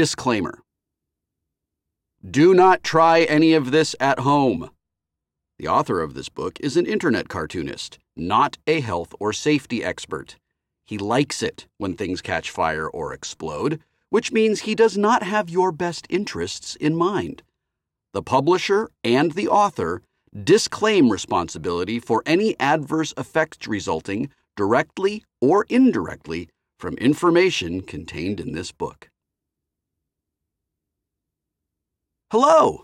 Disclaimer. Do not try any of this at home. The author of this book is an internet cartoonist, not a health or safety expert. He likes it when things catch fire or explode, which means he does not have your best interests in mind. The publisher and the author disclaim responsibility for any adverse effects resulting, directly or indirectly, from information contained in this book. Hello!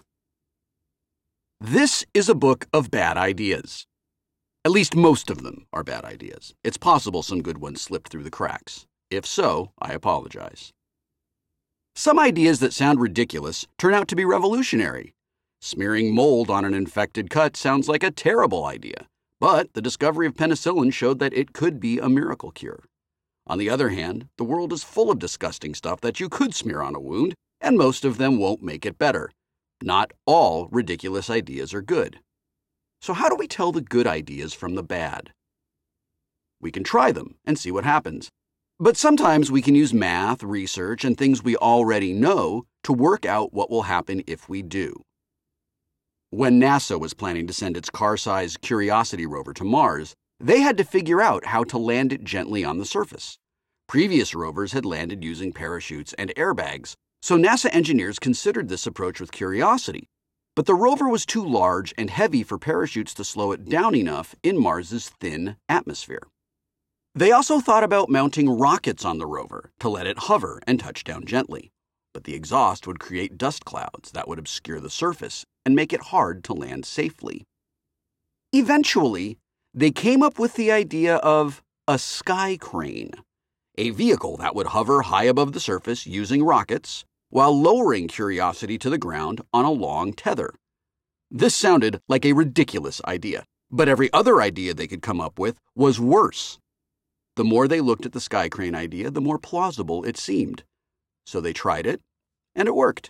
This is a book of bad ideas. At least most of them are bad ideas. It's possible some good ones slipped through the cracks. If so, I apologize. Some ideas that sound ridiculous turn out to be revolutionary. Smearing mold on an infected cut sounds like a terrible idea, but the discovery of penicillin showed that it could be a miracle cure. On the other hand, the world is full of disgusting stuff that you could smear on a wound, and most of them won't make it better. Not all ridiculous ideas are good. So how do we tell the good ideas from the bad? We can try them and see what happens. But sometimes we can use math, research, and things we already know to work out what will happen if we do. When NASA was planning to send its car-sized Curiosity rover to Mars, they had to figure out how to land it gently on the surface. Previous rovers had landed using parachutes and airbags, so NASA engineers considered this approach with Curiosity, but the rover was too large and heavy for parachutes to slow it down enough in Mars's thin atmosphere. They also thought about mounting rockets on the rover to let it hover and touch down gently, but the exhaust would create dust clouds that would obscure the surface and make it hard to land safely. Eventually, they came up with the idea of a sky crane, a vehicle that would hover high above the surface using rockets while lowering Curiosity to the ground on a long tether. This sounded like a ridiculous idea, but every other idea they could come up with was worse. The more they looked at the sky crane idea, the more plausible it seemed. So they tried it, and it worked.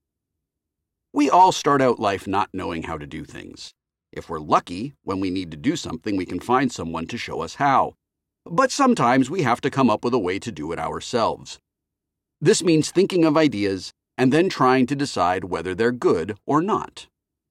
We all start out life not knowing how to do things. If we're lucky, when we need to do something, we can find someone to show us how. But sometimes we have to come up with a way to do it ourselves. This means thinking of ideas and then trying to decide whether they're good or not.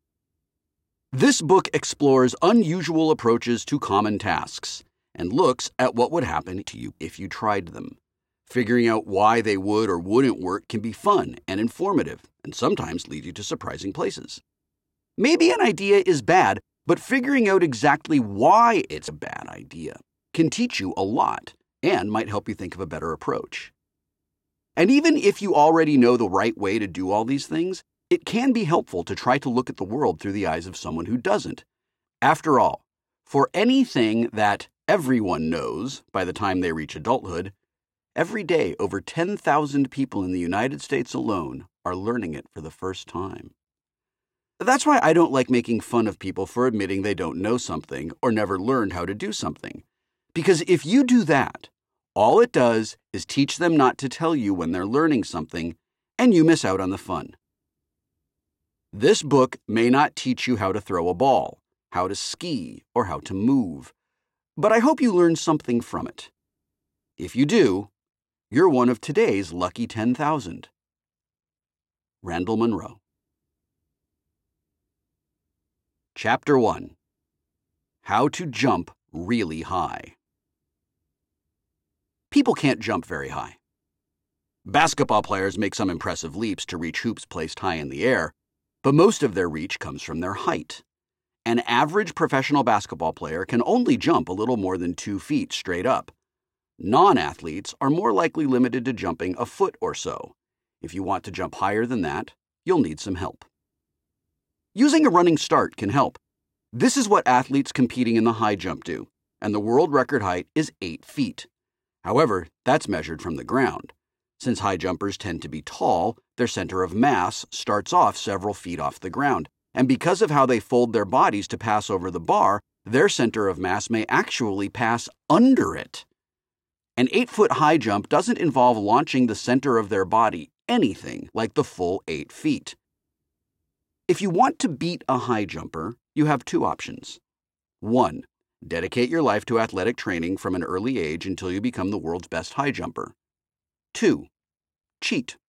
This book explores unusual approaches to common tasks and looks at what would happen to you if you tried them. Figuring out why they would or wouldn't work can be fun and informative, and sometimes lead you to surprising places. Maybe an idea is bad, but figuring out exactly why it's a bad idea can teach you a lot and might help you think of a better approach. And even if you already know the right way to do all these things, it can be helpful to try to look at the world through the eyes of someone who doesn't. After all, for anything that everyone knows by the time they reach adulthood, every day over 10,000 people in the United States alone are learning it for the first time. That's why I don't like making fun of people for admitting they don't know something or never learned how to do something. Because if you do that, all it does is teach them not to tell you when they're learning something, and you miss out on the fun. This book may not teach you how to throw a ball, how to ski, or how to move, but I hope you learn something from it. If you do, you're one of today's lucky 10,000. Randall Munroe. Chapter 1. How to Jump Really High. People can't jump very high. Basketball players make some impressive leaps to reach hoops placed high in the air, but most of their reach comes from their height. An average professional basketball player can only jump a little more than 2 feet straight up. Non-athletes are more likely limited to jumping a foot or so. If you want to jump higher than that, you'll need some help. Using a running start can help. This is what athletes competing in the high jump do, and the world record height is 8 feet. However, that's measured from the ground. Since high jumpers tend to be tall, their center of mass starts off several feet off the ground, and because of how they fold their bodies to pass over the bar, their center of mass may actually pass under it. An 8-foot high jump doesn't involve launching the center of their body anything like the full 8 feet. If you want to beat a high jumper, you have 2 options. 1. Dedicate your life to athletic training from an early age until you become the world's best high jumper. 2. Cheat.